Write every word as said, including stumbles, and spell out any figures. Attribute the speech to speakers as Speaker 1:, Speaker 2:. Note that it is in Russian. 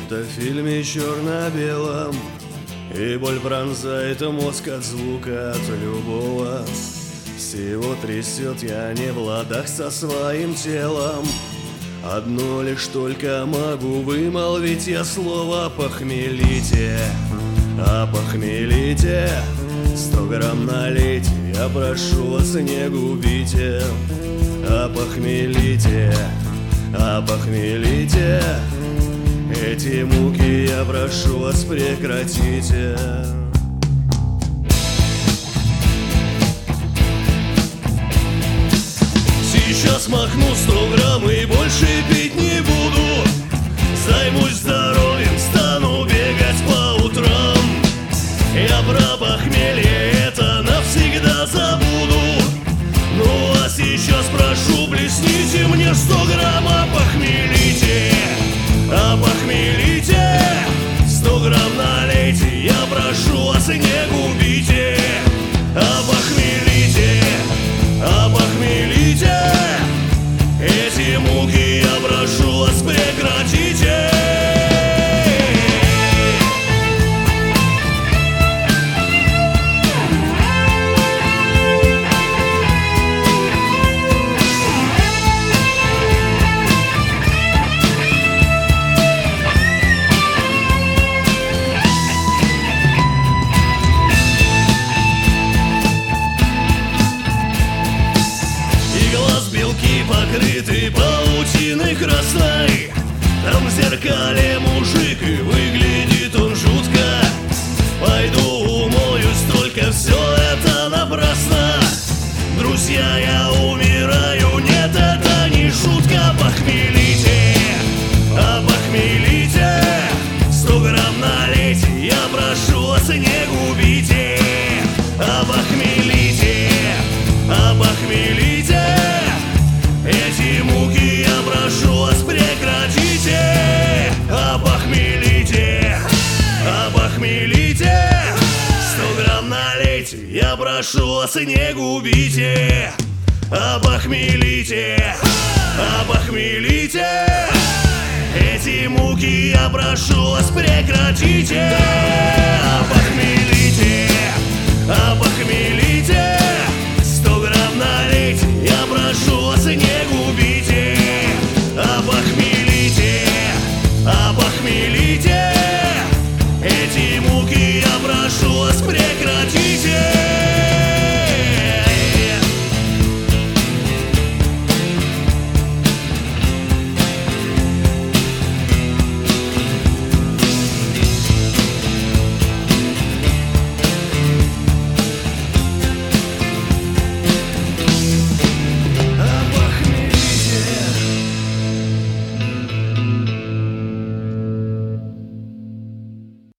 Speaker 1: будто в фильме черно-белом, и боль пронзает мозг от звука, от любого. Всего трясет, я не в ладах со своим телом. Одно лишь только могу вымолвить я слово «похмелите». А похмелите, сто грамм налейте, я прошу вас, не губите. А похмелите, а похмелите, эти муки, я прошу вас, прекратите. Сейчас махну сто грамм и больше пить не буду. Займусь здоровьем, стану бегать по утрам. Я про похмелье это навсегда забуду. Ну а сейчас прошу, плесните мне сто грамм, а похмелите. А похмелите, сто грамм налейте, я прошу вас, не губите. А похмелите, а похмелите, эти муки, я прошу вас, прекратите. Покрытый паутиной красной, там в зеркале мужик, и выглядит он жутко. Пойду умоюсь, только все это напрасно. Друзья, я умираю, нет, это не шутка. Похмелите, а похмелите, сто грамм налейте, я прошу вас, не губите. А похмелите, а похмелите, эти муки, я прошу вас, прекратите. А похмелите, а похмелите, сто грамм налейте, я прошу вас, не губите. А похмелите, а похмелите, эти муки, я прошу вас, прекратите. А похмелите.